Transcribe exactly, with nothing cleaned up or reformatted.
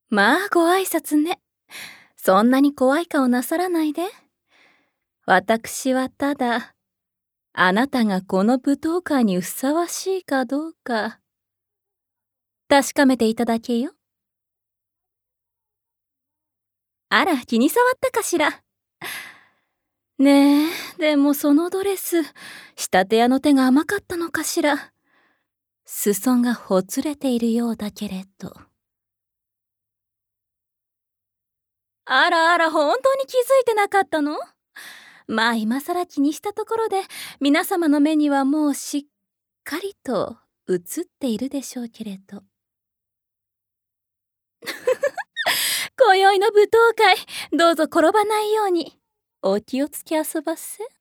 まあご挨拶ね。そんなに怖い顔なさらないで。私はただ、あなたがこの舞踏会にふさわしいかどうか、確かめていただけよ。あら、気に障ったかしら。ねえ、でもそのドレス、仕立て屋の手が甘かったのかしら。裾がほつれているようだけれど。あらあら、本当に気づいてなかったの？まあ今更気にしたところで、皆様の目にはもうしっかりと映っているでしょうけれど。今宵の舞踏会、どうぞ転ばないようにお気をつけあそばせ。